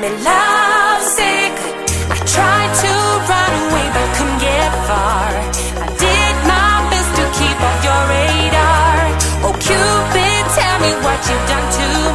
me lovesick. I tried to run away but couldn't get far. I did my best to keep off your radar. Oh Cupid, tell me what you've done to